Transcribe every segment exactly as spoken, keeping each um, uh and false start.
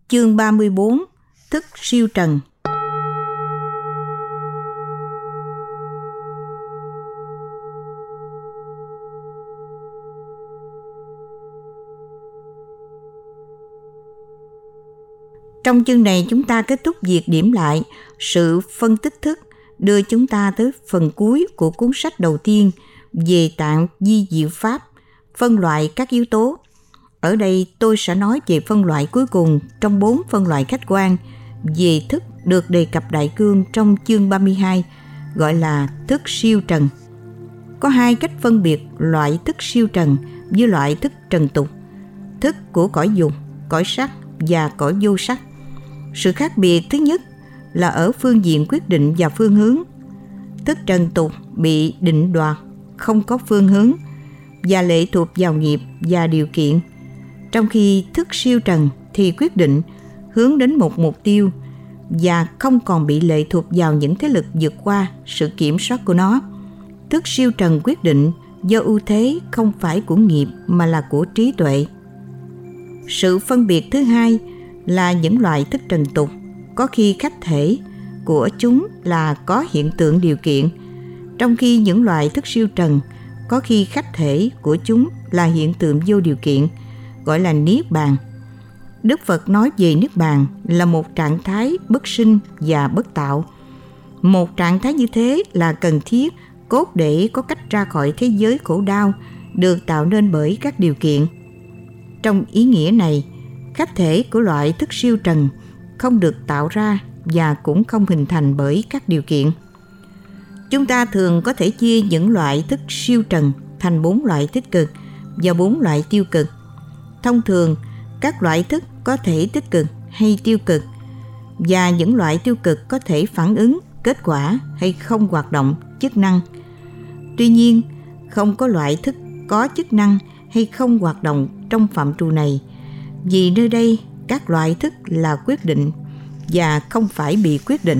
Chương ba mươi bốn. Thức siêu trần. Trong chương này chúng ta kết thúc việc điểm lại sự phân tích thức, đưa chúng ta tới phần cuối của cuốn sách đầu tiên về tạng di diệu pháp, phân loại các yếu tố. Ở đây tôi sẽ nói về phân loại cuối cùng trong bốn phân loại khách quan về thức được đề cập đại cương trong chương ba mươi hai, gọi là thức siêu trần. Có hai cách phân biệt loại thức siêu trần với loại thức trần tục, thức của cõi dục, cõi sắc và cõi vô sắc. Sự khác biệt thứ nhất là ở phương diện quyết định và phương hướng. Thức trần tục bị định đoạt, không có phương hướng và lệ thuộc vào nghiệp và điều kiện. Trong khi thức siêu trần thì quyết định, hướng đến một mục tiêu và không còn bị lệ thuộc vào những thế lực vượt qua sự kiểm soát của nó. Thức siêu trần quyết định do ưu thế không phải của nghiệp mà là của trí tuệ. Sự phân biệt thứ hai là những loại thức trần tục có khi khách thể của chúng là có hiện tượng điều kiện, trong khi những loại thức siêu trần có khi khách thể của chúng là hiện tượng vô điều kiện, gọi là niết bàn. Đức Phật nói về niết bàn là một trạng thái bất sinh và bất tạo. Một trạng thái như thế là cần thiết cốt để có cách ra khỏi thế giới khổ đau được tạo nên bởi các điều kiện. Trong ý nghĩa này, khách thể của loại thức siêu trần không được tạo ra và cũng không hình thành bởi các điều kiện. Chúng ta thường có thể chia những loại thức siêu trần thành bốn loại tích cực và bốn loại tiêu cực. Thông thường, các loại thức có thể tích cực hay tiêu cực, và những loại tiêu cực có thể phản ứng, kết quả hay không hoạt động chức năng. Tuy nhiên, không có loại thức có chức năng hay không hoạt động trong phạm trù này, vì nơi đây các loại thức là quyết định và không phải bị quyết định.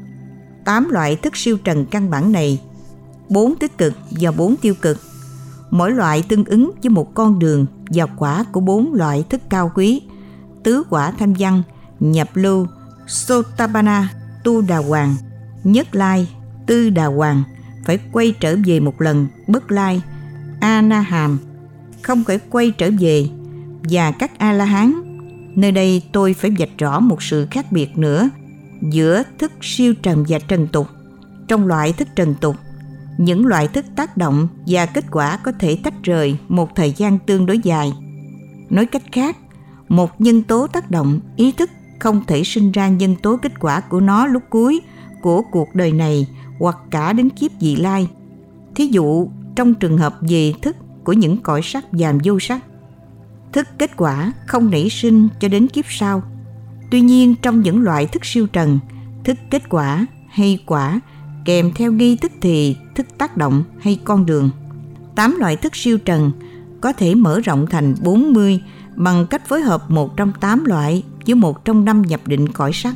Tám loại thức siêu trần căn bản này, bốn tích cực và bốn tiêu cực, mỗi loại tương ứng với một con đường và quả của bốn loại thức cao quý: tứ quả thanh văn, nhập lưu, Sotapanna, tu đà hoàng, nhất lai, tư đà hoàng, phải quay trở về một lần, bất lai, A-na-hàm, không phải quay trở về, và các A-la-hán. Nơi đây tôi phải vạch rõ một sự khác biệt nữa giữa thức siêu trần và trần tục. Trong loại thức trần tục, những loại thức tác động và kết quả có thể tách rời một thời gian tương đối dài. Nói cách khác, một nhân tố tác động ý thức không thể sinh ra nhân tố kết quả của nó lúc cuối của cuộc đời này hoặc cả đến kiếp vị lai. Thí dụ, trong trường hợp về thức của những cõi sắc và vô sắc, thức kết quả không nảy sinh cho đến kiếp sau. Tuy nhiên, trong những loại thức siêu trần, thức kết quả hay quả kèm theo nghi tức thì thức tác động hay con đường. Tám loại thức siêu trần có thể mở rộng thành bốn mươi bằng cách phối hợp một trong tám loại với một trong năm nhập định cõi sắc.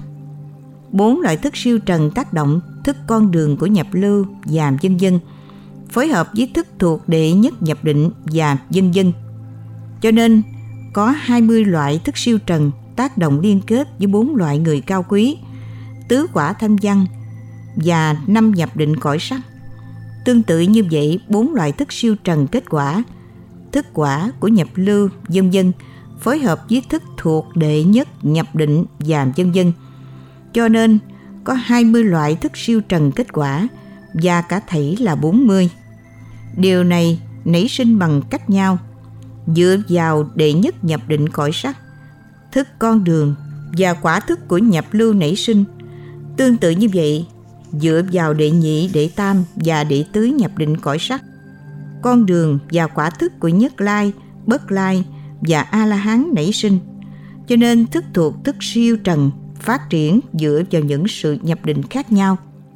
Bốn loại thức siêu trần tác động thức con đường của nhập lưu và vân vân, phối hợp với thức thuộc đệ nhất nhập định và vân vân. Cho nên, có hai mươi loại thức siêu trần tác động liên kết với bốn loại người cao quý, tứ quả thanh văn và năm nhập định cõi sắc. Tương tự như vậy, bốn loại thức siêu trần kết quả, thức quả của nhập lưu, vân vân, phối hợp với thức thuộc đệ nhất nhập định và vân vân. Cho nên, có hai mươi loại thức siêu trần kết quả và cả thảy là bốn mươi. Điều này nảy sinh bằng cách nhau. Dựa vào đệ nhất nhập định cõi sắc, thức con đường và quả thức của nhập lưu nảy sinh. Tương tự như vậy, dựa vào đệ nhị, đệ tam và đệ tứ nhập định cõi sắc, con đường và quả thức của nhất lai, bất lai và A-la-hán nảy sinh. Cho nên thức thuộc thức siêu trần phát triển dựa vào những sự nhập định khác nhau.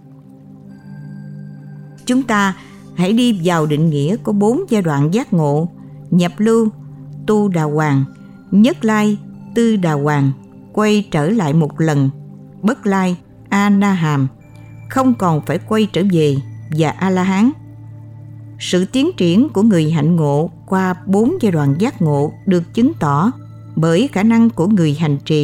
Chúng ta hãy đi vào định nghĩa của bốn giai đoạn giác ngộ: nhập lưu, tu đà hoàng, nhất lai, tư đà hoàng, quay trở lại một lần, bất lai, A-na-hàm, không còn phải quay trở về, và A-la-hán. Sự tiến triển của người hạnh ngộ qua bốn giai đoạn giác ngộ được chứng tỏ bởi khả năng của người hành trì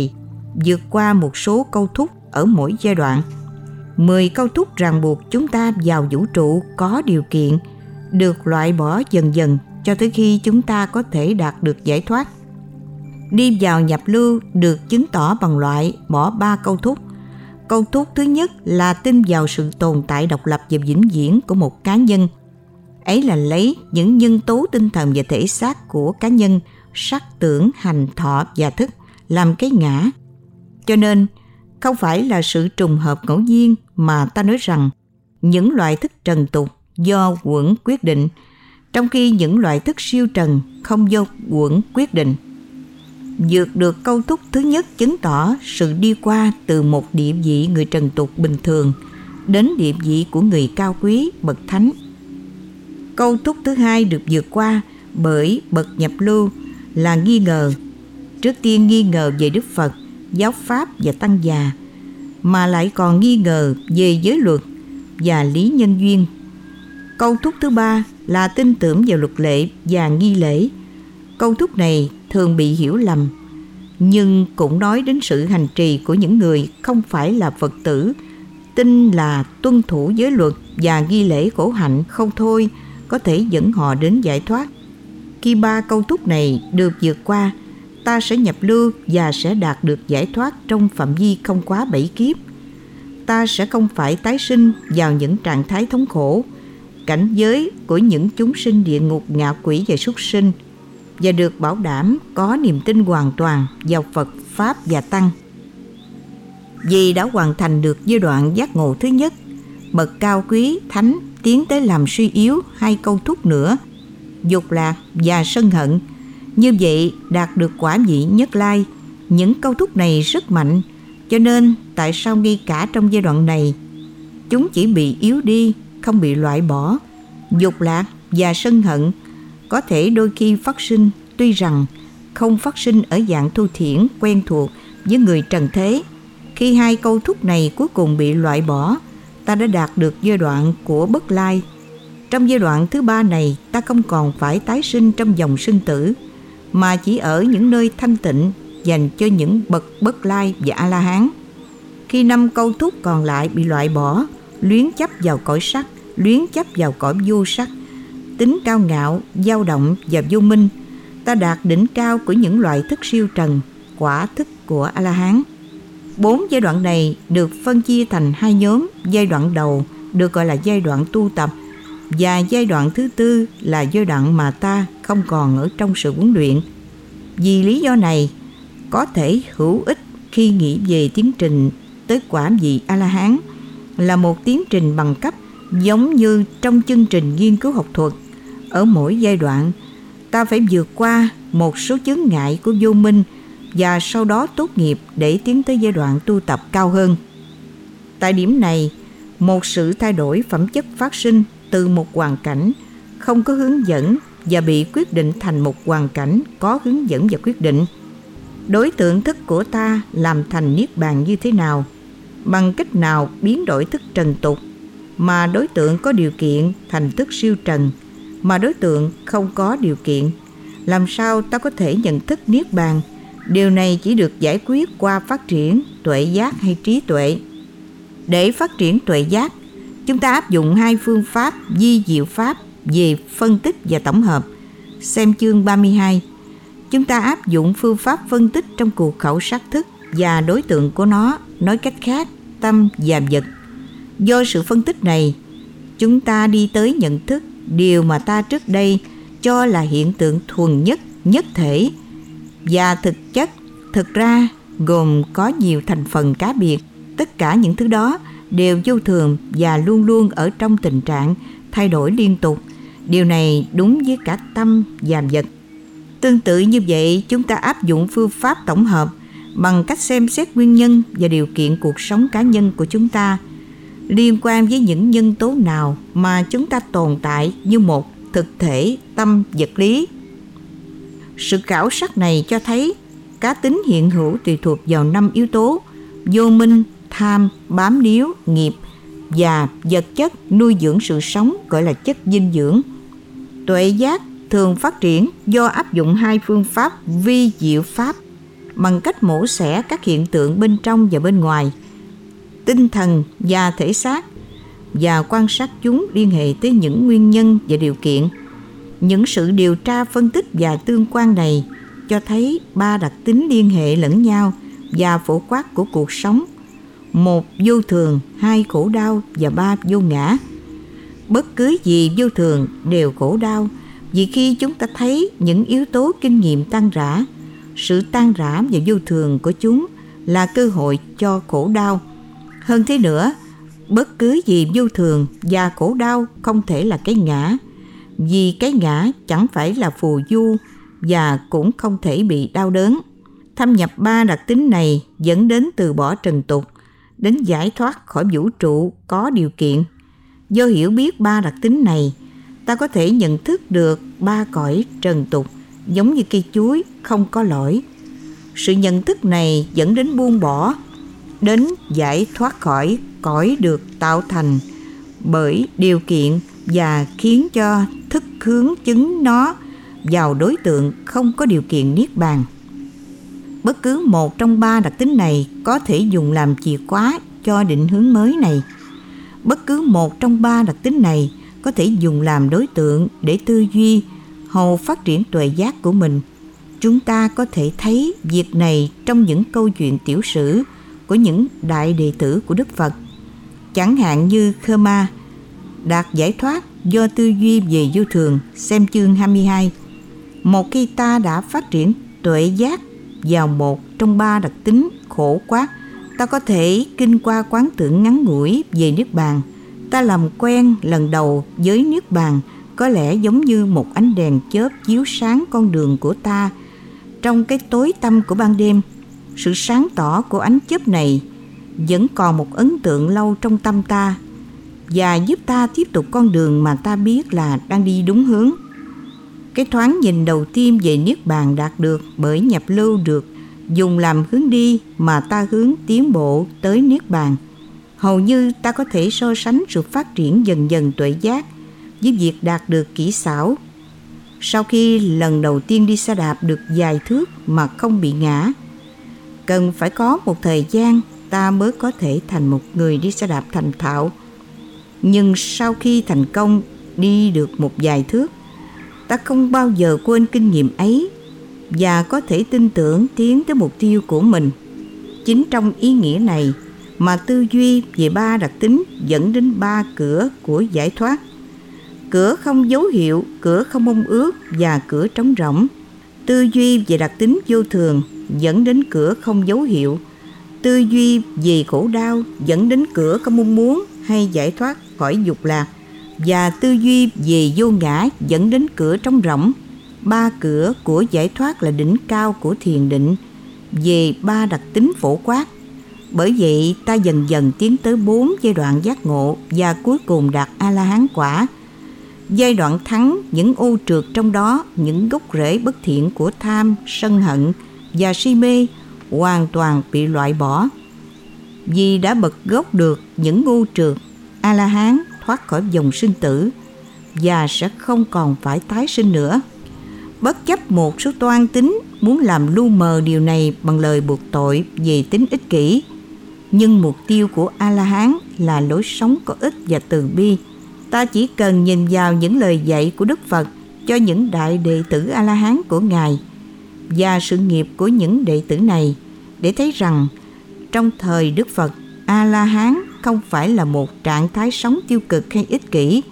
vượt qua một số câu thúc ở mỗi giai đoạn. Mười câu thúc ràng buộc chúng ta vào vũ trụ có điều kiện được loại bỏ dần dần cho tới khi chúng ta có thể đạt được giải thoát. Đi vào nhập lưu được chứng tỏ bằng loại bỏ ba câu thúc. Câu thúc thứ nhất là tin vào sự tồn tại độc lập và vĩnh viễn của một cá nhân. Ấy là lấy những nhân tố tinh thần và thể xác của cá nhân, sắc, tưởng, hành, thọ và thức làm cái ngã. Cho nên, không phải là sự trùng hợp ngẫu nhiên mà ta nói rằng những loại thức trần tục do uẩn quyết định, trong khi những loại thức siêu trần không do uẩn quyết định. Vượt được câu thúc thứ nhất chứng tỏ sự đi qua từ một địa vị người trần tục bình thường đến địa vị của người cao quý, bậc thánh. Câu thúc thứ hai được vượt qua bởi bậc nhập lưu là nghi ngờ. Trước tiên nghi ngờ về Đức Phật, giáo pháp và tăng già, mà lại còn nghi ngờ về giới luật và lý nhân duyên. Câu thúc thứ ba là tin tưởng vào luật lệ và nghi lễ. Câu thúc này thường bị hiểu lầm, nhưng cũng nói đến sự hành trì của những người không phải là Phật tử, tin là tuân thủ giới luật và nghi lễ khổ hạnh không thôi có thể dẫn họ đến giải thoát. Khi ba câu thúc này được vượt qua, ta sẽ nhập lưu và sẽ đạt được giải thoát trong phạm vi không quá bảy kiếp. Ta sẽ không phải tái sinh vào những trạng thái thống khổ, cảnh giới của những chúng sinh địa ngục, ngạ quỷ và súc sinh, và được bảo đảm có niềm tin hoàn toàn vào Phật, Pháp và Tăng. Vì đã hoàn thành được giai đoạn giác ngộ thứ nhất, bậc cao quý, thánh tiến tới làm suy yếu hai câu thúc nữa, dục lạc và sân hận. Như vậy đạt được quả vị nhất lai. Những câu thúc này rất mạnh, cho nên tại sao ngay cả trong giai đoạn này chúng chỉ bị yếu đi, không bị loại bỏ. Dục lạc và sân hận có thể đôi khi phát sinh, tuy rằng không phát sinh ở dạng thu thiển quen thuộc với người trần thế. Khi hai câu thúc này cuối cùng bị loại bỏ, ta đã đạt được giai đoạn của bất lai. Trong giai đoạn thứ ba này, ta không còn phải tái sinh trong dòng sinh tử, mà chỉ ở những nơi thanh tịnh dành cho những bậc bất lai và A-la-hán. Khi năm câu thúc còn lại bị loại bỏ, luyến chấp vào cõi sắc, luyến chấp vào cõi vô sắc, tính cao ngạo, dao động và vô minh, ta đạt đỉnh cao của những loại thức siêu trần, quả thức của A-la-hán. Bốn giai đoạn này được phân chia thành hai nhóm. Giai đoạn đầu được gọi là giai đoạn tu tập, và giai đoạn thứ tư là giai đoạn mà ta không còn ở trong sự huấn luyện. Vì lý do này, có thể hữu ích khi nghĩ về tiến trình tới quả vị A-la-hán là một tiến trình bằng cấp, giống như trong chương trình nghiên cứu học thuật. Ở mỗi giai đoạn, ta phải vượt qua một số chướng ngại của vô minh và sau đó tốt nghiệp để tiến tới giai đoạn tu tập cao hơn. Tại điểm này, một sự thay đổi phẩm chất phát sinh từ một hoàn cảnh không có hướng dẫn và bị quyết định thành một hoàn cảnh có hướng dẫn và quyết định. Đối tượng thức của ta làm thành niết bàn như thế nào? Bằng cách nào biến đổi thức trần tục mà đối tượng có điều kiện thành thức siêu trần, mà đối tượng không có điều kiện? Làm sao ta có thể nhận thức niết bàn? Điều này chỉ được giải quyết qua phát triển tuệ giác hay trí tuệ. Để phát triển tuệ giác, chúng ta áp dụng hai phương pháp vi diệu pháp về phân tích và tổng hợp. Xem chương ba mươi hai. Chúng ta áp dụng phương pháp phân tích trong cuộc khảo sát thức và đối tượng của nó, nói cách khác, tâm và vật. Do sự phân tích này, chúng ta đi tới nhận thức điều mà ta trước đây cho là hiện tượng thuần nhất, nhất thể, và thực chất thực ra gồm có nhiều thành phần cá biệt. Tất cả những thứ đó đều vô thường và luôn luôn ở trong tình trạng thay đổi liên tục. Điều này đúng với cả tâm và vật. Tương tự như vậy, chúng ta áp dụng phương pháp tổng hợp bằng cách xem xét nguyên nhân và điều kiện cuộc sống cá nhân của chúng ta liên quan với những nhân tố nào mà chúng ta tồn tại như một thực thể tâm vật lý. Sự khảo sát này cho thấy cá tính hiện hữu tùy thuộc vào năm yếu tố: vô minh, tham, bám níu, nghiệp và vật chất nuôi dưỡng sự sống, gọi là chất dinh dưỡng. Tuệ giác thường phát triển do áp dụng hai phương pháp vi diệu pháp bằng cách mổ xẻ các hiện tượng bên trong và bên ngoài, tinh thần và thể xác, và quan sát chúng liên hệ tới những nguyên nhân và điều kiện. Những sự điều tra, phân tích và tương quan này cho thấy ba đặc tính liên hệ lẫn nhau và phổ quát của cuộc sống: một, vô thường; hai, khổ đau; và ba, vô ngã. Bất cứ gì vô thường đều khổ đau, vì khi chúng ta thấy những yếu tố kinh nghiệm tan rã, sự tan rã và vô thường của chúng là cơ hội cho khổ đau. Hơn thế nữa, bất cứ gì vô thường và khổ đau không thể là cái ngã, vì cái ngã chẳng phải là phù du và cũng không thể bị đau đớn. Thâm nhập ba đặc tính này dẫn đến từ bỏ trần tục, đến giải thoát khỏi vũ trụ có điều kiện. Do hiểu biết ba đặc tính này, ta có thể nhận thức được ba cõi trần tục giống như cây chuối không có lõi. Sự nhận thức này dẫn đến buông bỏ, đến giải thoát khỏi cõi được tạo thành bởi điều kiện và khiến cho thức hướng chứng nó vào đối tượng không có điều kiện niết bàn. Bất cứ một trong ba đặc tính này có thể dùng làm chìa khóa cho định hướng mới này. Bất cứ một trong ba đặc tính này có thể dùng làm đối tượng để tư duy hầu phát triển tuệ giác của mình. Chúng ta có thể thấy việc này trong những câu chuyện tiểu sử của những đại đệ tử của Đức Phật. Chẳng hạn như Khmer đạt giải thoát do tư duy về vô thường, xem chương hai mươi hai. Một khi ta đã phát triển tuệ giác vào một trong ba đặc tính khổ quát, ta có thể kinh qua quán tưởng ngắn ngủi về Niết Bàn. Ta làm quen lần đầu với Niết Bàn có lẽ giống như một ánh đèn chớp chiếu sáng con đường của ta trong cái tối tăm của ban đêm. Sự sáng tỏ của ánh chớp này vẫn còn một ấn tượng lâu trong tâm ta và giúp ta tiếp tục con đường mà ta biết là đang đi đúng hướng. Cái thoáng nhìn đầu tiên về Niết Bàn đạt được bởi nhập lưu được dùng làm hướng đi mà ta hướng tiến bộ tới Niết Bàn. Hầu như ta có thể so sánh sự phát triển dần dần tuệ giác với việc đạt được kỹ xảo. Sau khi lần đầu tiên đi xe đạp được vài thước mà không bị ngã, cần phải có một thời gian ta mới có thể thành một người đi xe đạp thành thạo. Nhưng sau khi thành công đi được một vài thước, ta không bao giờ quên kinh nghiệm ấy và có thể tin tưởng tiến tới mục tiêu của mình. Chính trong ý nghĩa này mà tư duy về ba đặc tính dẫn đến ba cửa của giải thoát: cửa không dấu hiệu, cửa không mong ước và cửa trống rỗng. Tư duy về đặc tính vô thường dẫn đến cửa không dấu hiệu. Tư duy về khổ đau dẫn đến cửa không mong muốn hay giải thoát khỏi dục lạc. Và tư duy về vô ngã dẫn đến cửa trống rỗng. Ba cửa của giải thoát là đỉnh cao của thiền định về ba đặc tính phổ quát. Bởi vậy ta dần dần tiến tới bốn giai đoạn giác ngộ và cuối cùng đạt A-la-hán quả. Giai đoạn thắng những ô trượt trong đó, những gốc rễ bất thiện của tham, sân hận và si mê hoàn toàn bị loại bỏ. Vì đã bật gốc được những ô trượt, A-la-hán thoát khỏi dòng sinh tử và sẽ không còn phải tái sinh nữa. Bất chấp một số toan tính muốn làm lu mờ điều này bằng lời buộc tội về tính ích kỷ, nhưng mục tiêu của A-la-hán là lối sống có ích và từ bi. Ta chỉ cần nhìn vào những lời dạy của Đức Phật cho những đại đệ tử A-la-hán của Ngài và sự nghiệp của những đệ tử này để thấy rằng trong thời Đức Phật, A-la-hán không phải là một trạng thái sống tiêu cực hay ích kỷ.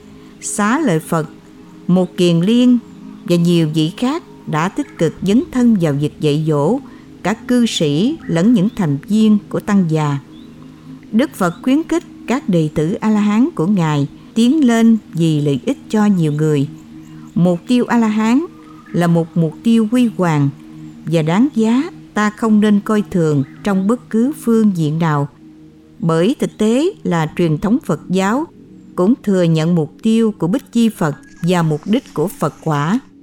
Xá Lợi Phật, một Kiền Liên và nhiều vị khác đã tích cực dấn thân vào việc dạy dỗ cả cư sĩ lẫn những thành viên của tăng già. Đức Phật khuyến khích các đệ tử A-la-hán của Ngài tiến lên vì lợi ích cho nhiều người. Mục tiêu A-la-hán là một mục tiêu huy hoàng và đáng giá ta không nên coi thường trong bất cứ phương diện nào. Bởi thực tế là truyền thống Phật giáo cũng thừa nhận mục tiêu của Bích Chi Phật và mục đích của Phật quả.